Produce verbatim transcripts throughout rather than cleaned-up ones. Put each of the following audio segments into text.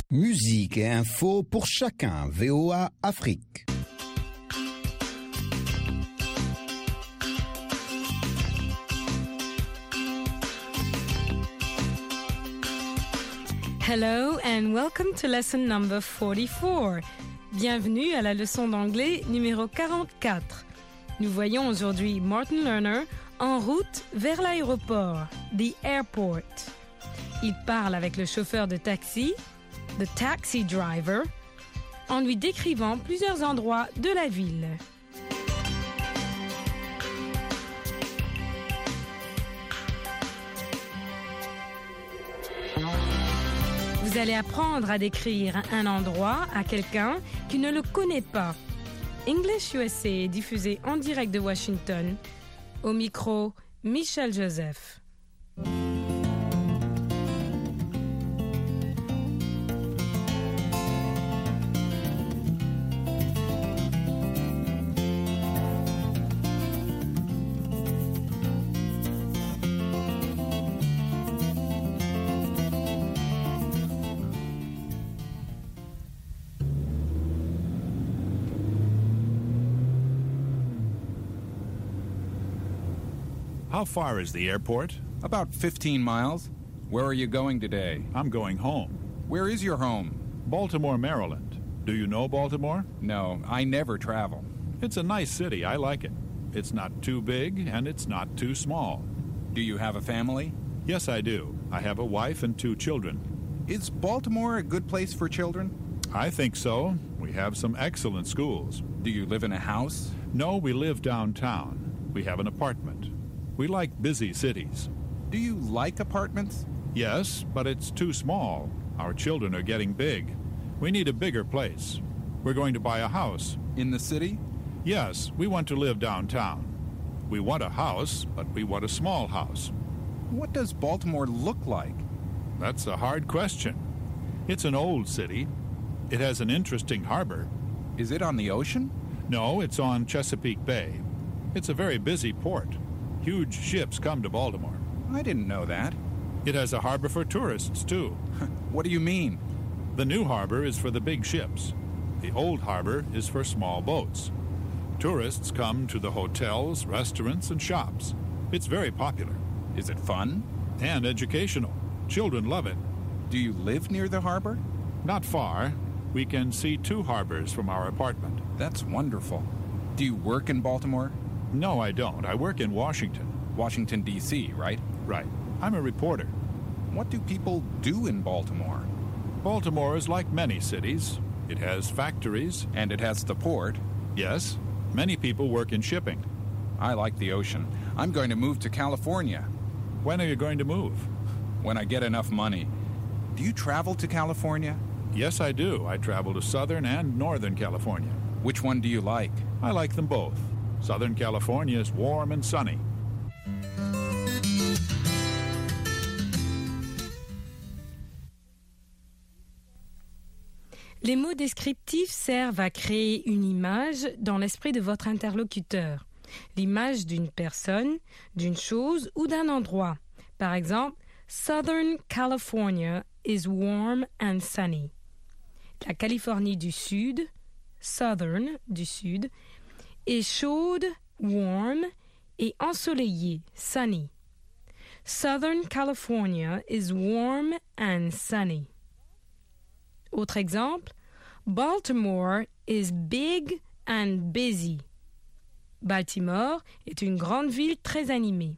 Musique et info pour chacun. V O A Afrique. Hello and welcome to lesson number forty-four. Bienvenue à la leçon d'anglais numéro quarante-quatre. Nous voyons aujourd'hui Martin Lerner en route vers l'aéroport, the airport. Il parle avec le chauffeur de taxi, the taxi driver, en lui décrivant plusieurs endroits de la ville. Vous allez apprendre à décrire un endroit à quelqu'un qui ne le connaît pas. English U S A est diffusé en direct de Washington. Au micro, Michel Joseph. How far is the airport? About fifteen miles. Where are you going today? I'm going home. Where is your home? Baltimore, Maryland. Do you know Baltimore? No, I never travel. It's a nice city. I like it. It's not too big and it's not too small. Do you have a family? Yes, I do. I have a wife and two children. Is Baltimore a good place for children? I think so. We have some excellent schools. Do you live in a house? No, we live downtown. We have an apartment. We like busy cities. Do you like apartments? Yes, but it's too small. Our children are getting big. We need a bigger place. We're going to buy a house. In the city? Yes, we want to live downtown. We want a house, but we want a small house. What does Baltimore look like? That's a hard question. It's an old city. It has an interesting harbor. Is it on the ocean? No, it's on Chesapeake Bay. It's a very busy port. Huge ships come to Baltimore. I didn't know that. It has a harbor for tourists, too. What do you mean? The new harbor is for the big ships. The old harbor is for small boats. Tourists come to the hotels, restaurants, and shops. It's very popular. Is it fun? And educational. Children love it. Do you live near the harbor? Not far. We can see two harbors from our apartment. That's wonderful. Do you work in Baltimore? No, I don't. I work in Washington. Washington, D C, right? Right. I'm a reporter. What do people do in Baltimore? Baltimore is like many cities. It has factories. And it has the port. Yes. Many people work in shipping. I like the ocean. I'm going to move to California. When are you going to move? When I get enough money. Do you travel to California? Yes, I do. I travel to Southern and Northern California. Which one do you like? I like them both. Southern California is warm and sunny. Les mots descriptifs servent à créer une image dans l'esprit de votre interlocuteur. L'image d'une personne, d'une chose ou d'un endroit. Par exemple, Southern California is warm and sunny. La Californie du Sud, Southern du Sud, est chaude, warm, et ensoleillée, sunny. Southern California is warm and sunny. Autre exemple, Baltimore is big and busy. Baltimore est une grande ville très animée.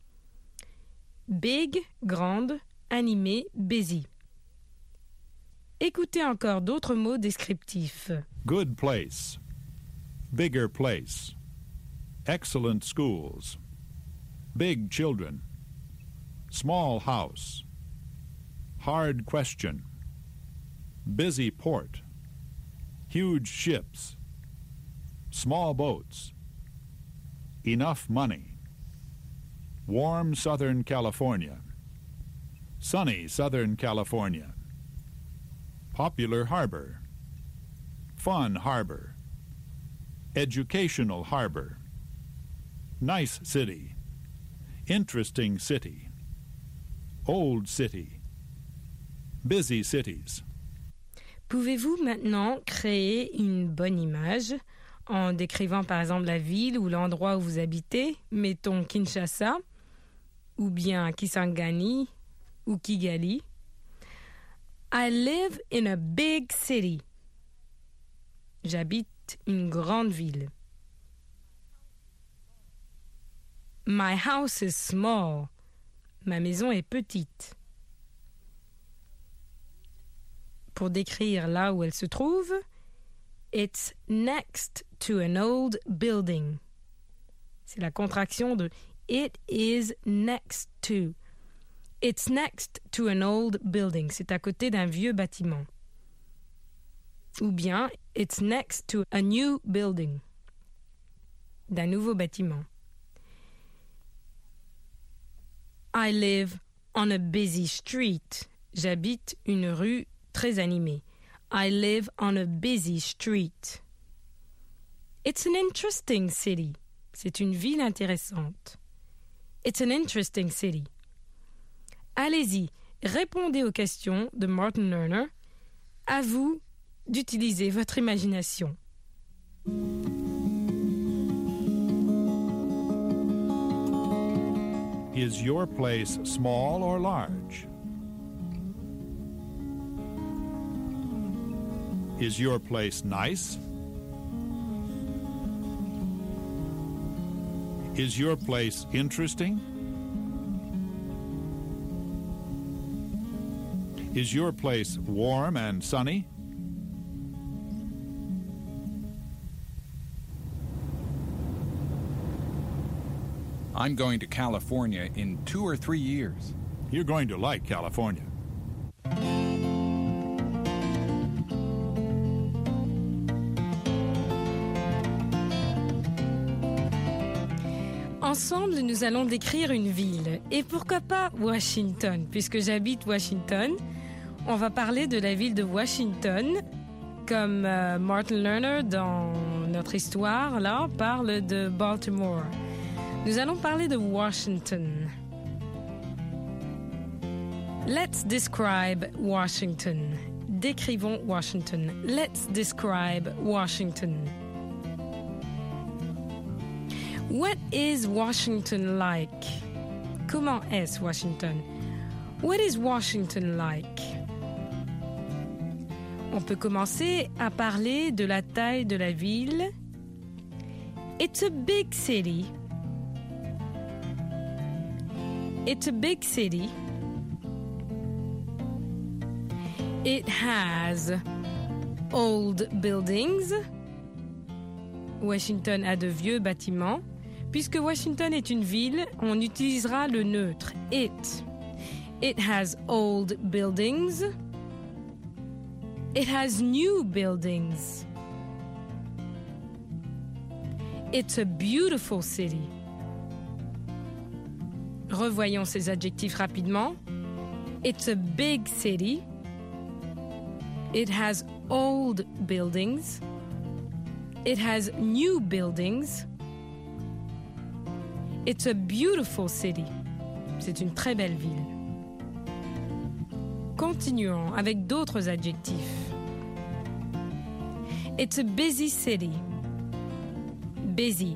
Big, grande, animée, busy. Écoutez encore d'autres mots descriptifs. Good place. Bigger place. Excellent schools. Big children. Small house. Hard question. Busy port. Huge ships. Small boats. Enough money. Warm Southern California. Sunny Southern California. Popular harbor. Fun harbor. Educational harbor. Nice city. Interesting city. Old city. Busy cities. Pouvez-vous maintenant créer une bonne image en décrivant par exemple la ville ou l'endroit où vous habitez, mettons Kinshasa, ou bien Kisangani ou Kigali? I live in a big city. J'habite une grande ville. My house is small. Ma maison est petite. Pour décrire là où elle se trouve, it's next to an old building. C'est la contraction de it is next to. It's next to an old building. C'est à côté d'un vieux bâtiment. Ou bien, it's next to a new building. D'un nouveau bâtiment. I live on a busy street. J'habite une rue très animée. I live on a busy street. It's an interesting city. C'est une ville intéressante. It's an interesting city. Allez-y, répondez aux questions de Martin Lerner. À vous d'utiliser votre imagination. Is your place small or large? Is your place nice? Is your place interesting? Is your place warm and sunny? I'm going to California in two or three years. You're going to like California. Ensemble, nous allons décrire une ville. Et pourquoi pas Washington? Puisque j'habite Washington, on va parler de la ville de Washington, comme euh, Martin Lerner, dans notre histoire, là, parle de Baltimore. Nous allons parler de Washington. Let's describe Washington. Décrivons Washington. Let's describe Washington. What is Washington like? Comment est Washington? What is Washington like? On peut commencer à parler de la taille de la ville. It's a big city. It's a big city. It has old buildings. Washington a de vieux bâtiments. Puisque Washington est une ville, on utilisera le neutre it. It has old buildings. It has new buildings. It's a beautiful city. Revoyons ces adjectifs rapidement. It's a big city. It has old buildings. It has new buildings. It's a beautiful city. C'est une très belle ville. Continuons avec d'autres adjectifs. It's a busy city. Busy.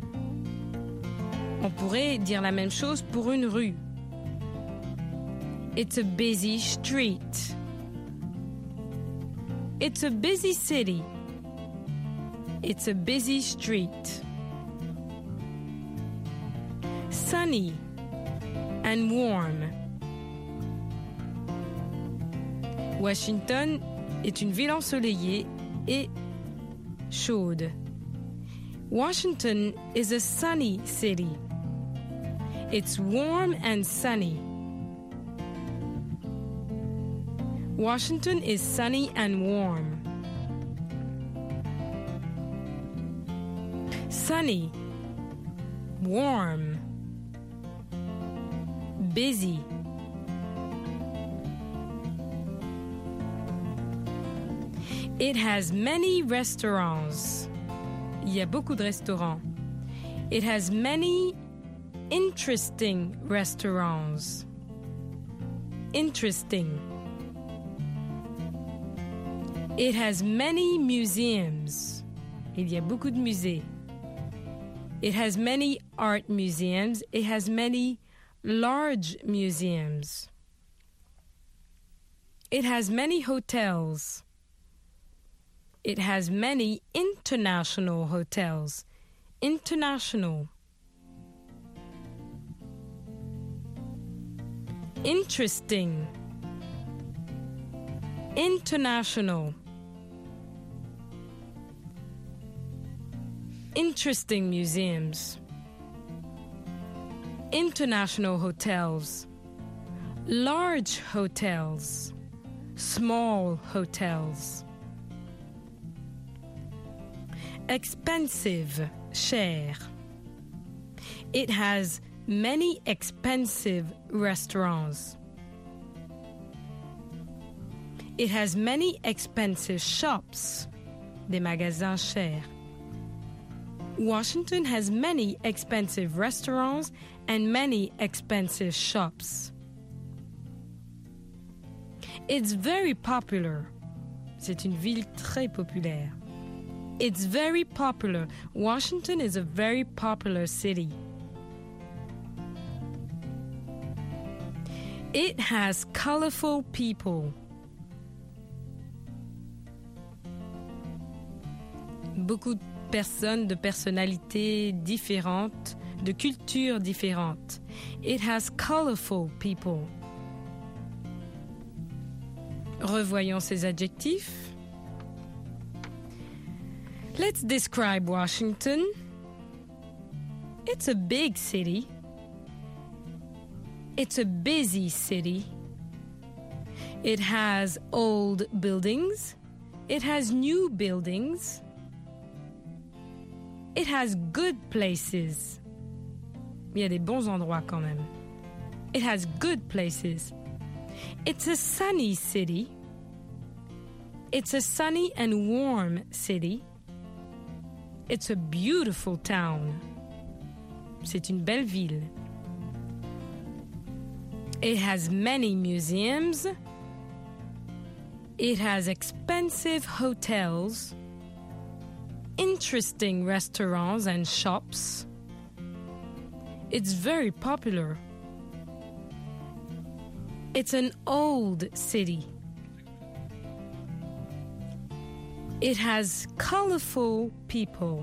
On pourrait dire la même chose pour une rue. It's a busy street. It's a busy city. It's a busy street. Sunny and warm. Washington est une ville ensoleillée et chaude. Washington is a sunny city. It's warm and sunny. Washington is sunny and warm. Sunny, warm, busy. It has many restaurants. Il y a beaucoup de restaurants. It has many interesting restaurants. Interesting. It has many museums. Il y a beaucoup de musées. It has many art museums. It has many large museums. It has many hotels. It has many international hotels. International. Interesting. International. Interesting museums. International hotels. Large hotels. Small hotels. Expensive, cher. It has many expensive restaurants. It has many expensive shops, des magasins chers. Washington has many expensive restaurants and many expensive shops. It's very popular. C'est une ville très populaire. It's very popular. Washington is a very popular city. It has colorful people. Beaucoup de personnes de personnalités différentes, de cultures différentes. It has colorful people. Revoyons ces adjectifs. Let's describe Washington. It's a big city. It's a busy city. It has old buildings. It has new buildings. It has good places. Il y a des bons endroits quand même. It has good places. It's a sunny city. It's a sunny and warm city. It's a beautiful town. C'est une belle ville. It has many museums. It has expensive hotels, interesting restaurants and shops. It's very popular. It's an old city. It has colorful people.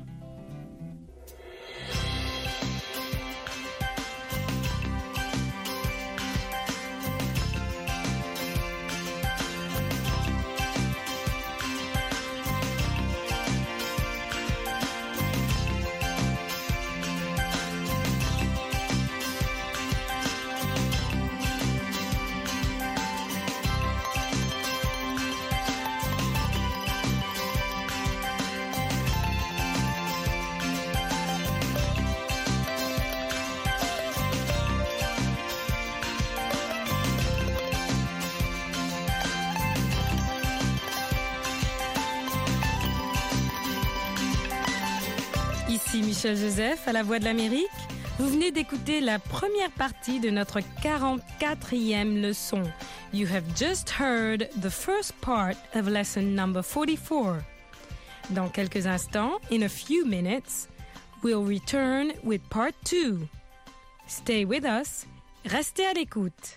Ici Michel Joseph à la Voix de l'Amérique. Vous venez d'écouter la première partie de notre quarante-quatrième leçon. You have just heard the first part of lesson number forty-four. Dans quelques instants, in a few minutes, we'll return with part two. Stay with us. Restez à l'écoute.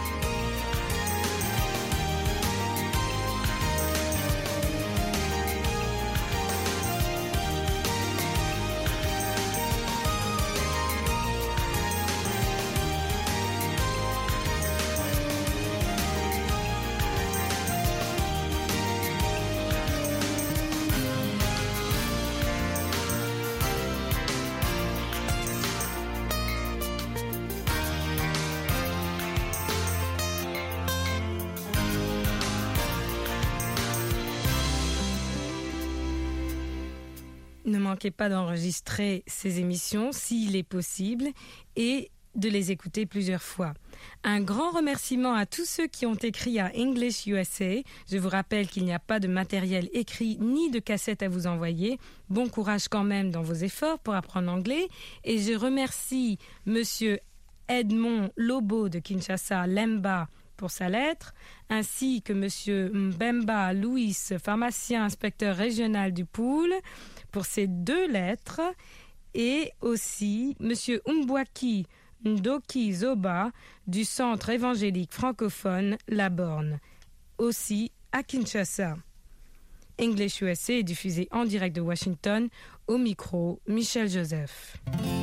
Ne manquez pas d'enregistrer ces émissions s'il est possible et de les écouter plusieurs fois. Un grand remerciement à tous ceux qui ont écrit à English U S A. Je vous rappelle qu'il n'y a pas de matériel écrit ni de cassette à vous envoyer. Bon courage quand même dans vos efforts pour apprendre l'anglais. Et je remercie Monsieur Edmond Lobo de Kinshasa, Lemba, pour sa lettre, ainsi que M. Mbemba Louis, pharmacien inspecteur régional du Pool, pour ses deux lettres, et aussi M. Umbwaki Ndoki Zoba du Centre évangélique francophone La Borne, aussi à Kinshasa. English U S A est diffusé en direct de Washington, au micro Michel Joseph.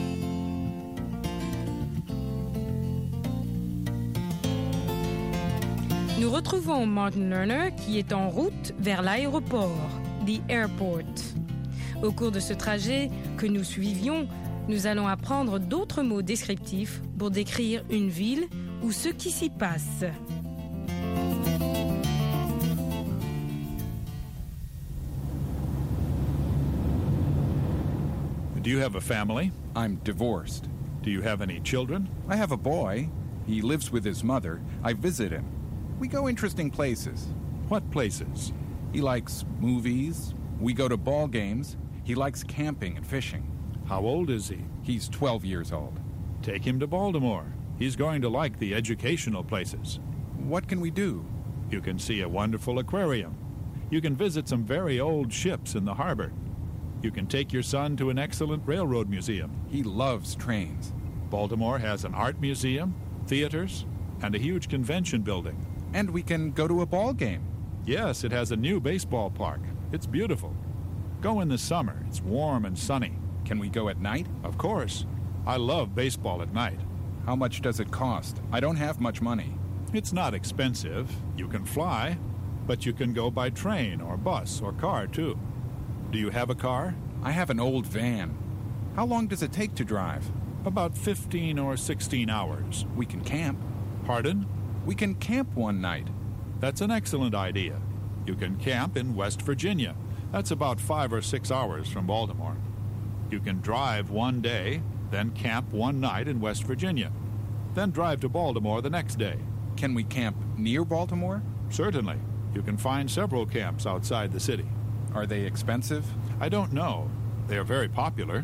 Nous retrouvons Martin Lerner qui est en route vers l'aéroport, the airport. Au cours de ce trajet que nous suivions, nous allons apprendre d'autres mots descriptifs pour décrire une ville ou ce qui s'y passe. Do you have a family? I'm divorced. Do you have any children? I have a boy. He lives with his mother. I visit him. We go interesting places. What places? He likes movies. We go to ball games. He likes camping and fishing. How old is he? He's twelve years old. Take him to Baltimore. He's going to like the educational places. What can we do? You can see a wonderful aquarium. You can visit some very old ships in the harbor. You can take your son to an excellent railroad museum. He loves trains. Baltimore has an art museum, theaters, and a huge convention building. And we can go to a ball game. Yes, it has a new baseball park. It's beautiful. Go in the summer. It's warm and sunny. Can we go at night? Of course. I love baseball at night. How much does it cost? I don't have much money. It's not expensive. You can fly, but you can go by train or bus or car, too. Do you have a car? I have an old van. How long does it take to drive? About fifteen or sixteen hours. We can camp. Pardon? We can camp one night. That's an excellent idea. You can camp in West Virginia. That's about five or six hours from Baltimore. You can drive one day, then camp one night in West Virginia. Then drive to Baltimore the next day. Can we camp near Baltimore? Certainly. You can find several camps outside the city. Are they expensive? I don't know. They are very popular.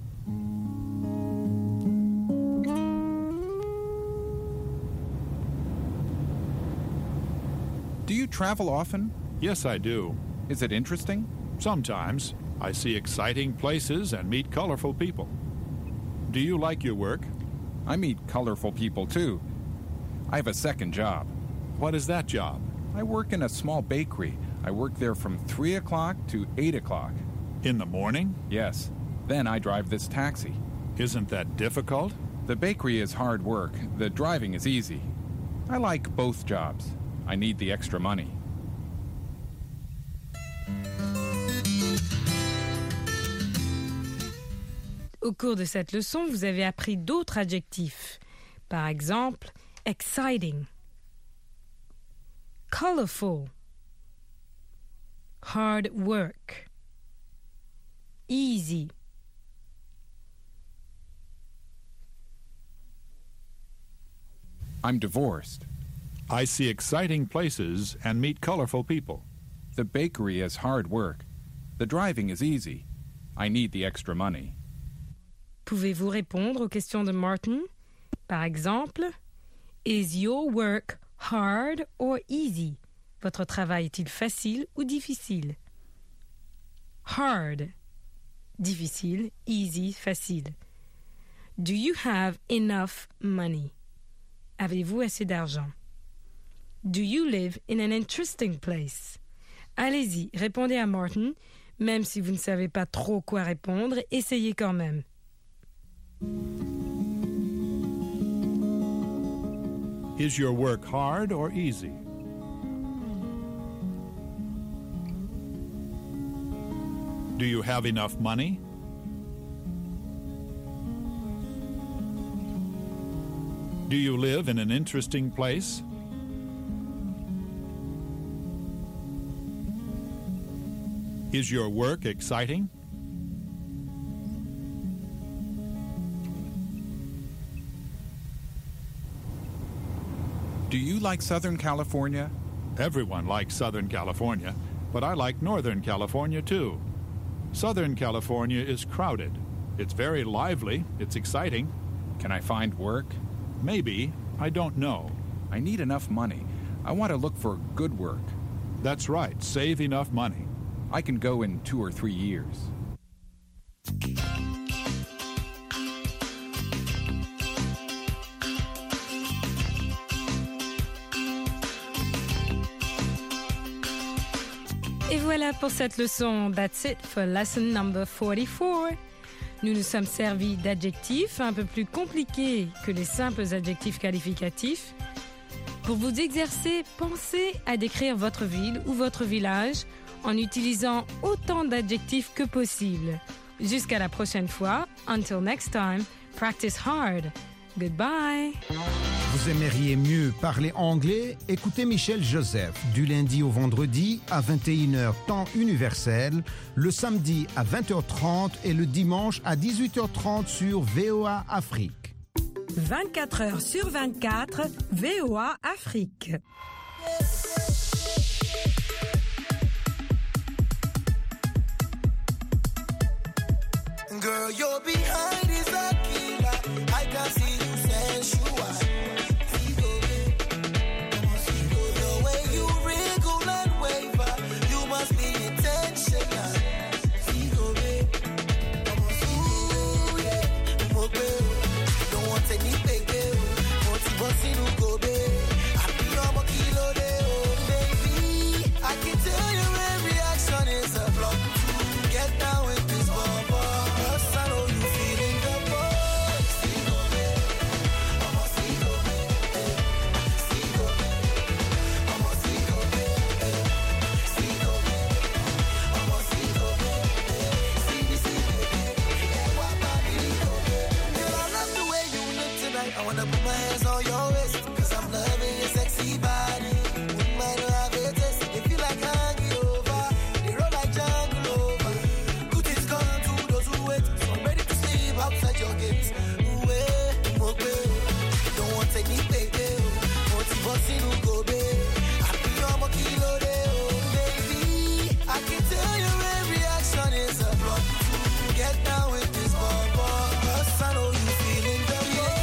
Do you travel often? Yes, I do. Is it interesting? Sometimes. I see exciting places and meet colorful people. Do you like your work? I meet colorful people, too. I have a second job. What is that job? I work in a small bakery. I work there from three o'clock to eight o'clock. In the morning? Yes. Then I drive this taxi. Isn't that difficult? The bakery is hard work. The driving is easy. I like both jobs. I need the extra money. Au cours de cette leçon, vous avez appris d'autres adjectifs. Par exemple, exciting, colorful, hard work, easy. I'm divorced. I see exciting places and meet colorful people. The bakery is hard work. The driving is easy. I need the extra money. Pouvez-vous répondre aux questions de Martin? Par exemple, is your work hard or easy? Votre travail est-il facile ou difficile? Hard, difficile, easy, facile. Do you have enough money? Avez-vous assez d'argent? Do you live in an interesting place? Allez-y, répondez à Martin. Même si vous ne savez pas trop quoi répondre, essayez quand même. Is your work hard or easy? Do you have enough money? Do you live in an interesting place? Is your work exciting? Do you like Southern California? Everyone likes Southern California, but I like Northern California too. Southern California is crowded. It's very lively. It's exciting. Can I find work? Maybe. I don't know. I need enough money. I want to look for good work. That's right. Save enough money. I can go in two or three years. Et voilà pour cette leçon. That's it for lesson number forty-four. Nous nous sommes servis d'adjectifs un peu plus compliqués que les simples adjectifs qualificatifs. Pour vous exercer, pensez à décrire votre ville ou votre village en utilisant autant d'adjectifs que possible. Jusqu'à la prochaine fois. Until next time, practice hard. Goodbye. Vous aimeriez mieux parler anglais? Écoutez Michel Joseph du lundi au vendredi à vingt et une heures temps universel, le samedi à vingt heures trente et le dimanche à dix-huit heures trente sur V O A Afrique. vingt-quatre heures sur vingt-quatre, V O A Afrique. Girl, you're behind is a killer. I can see you sensual. The way you wriggle and waver, you must be intentional. Ooh, yeah. Don't want any big girl. Motivation to go there. I be on my kilo there, oh baby. I can tell your every action is a block. Get down with this bumper. I wanna put my hands on your waist, cause I'm loving your sexy body. Wouldn't mind to have a taste. If you like hanging over, they roll like jungle over. Good things gone to those who wait, so I'm ready to sleep outside your gates. Ooh, eh, mo pe, don't want take me baby. Motivation to go be. I be on my kilo day, oh baby. I can tell your every action is a block. Get down with this bumper, cause I know you feeling the love.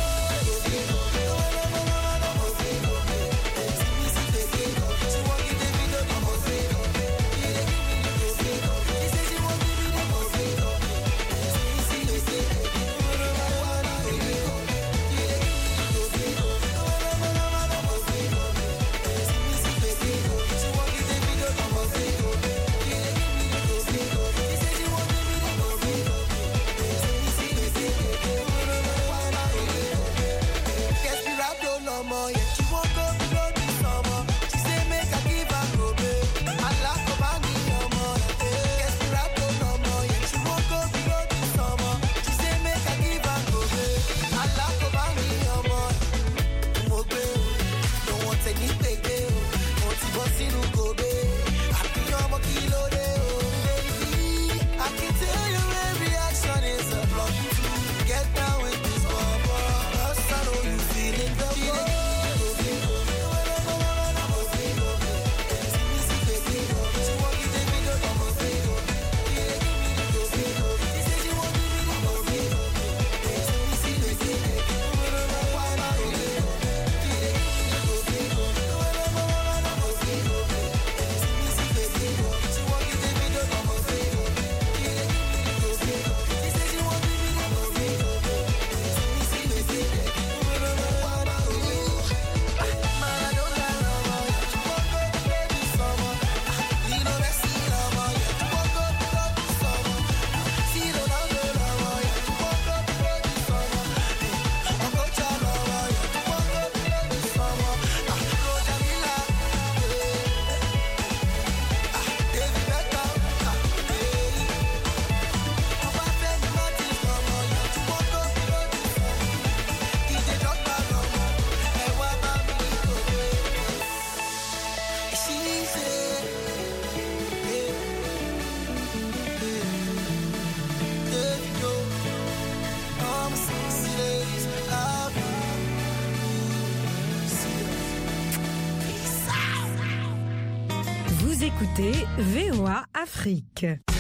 Vous écoutez V O A Afrique.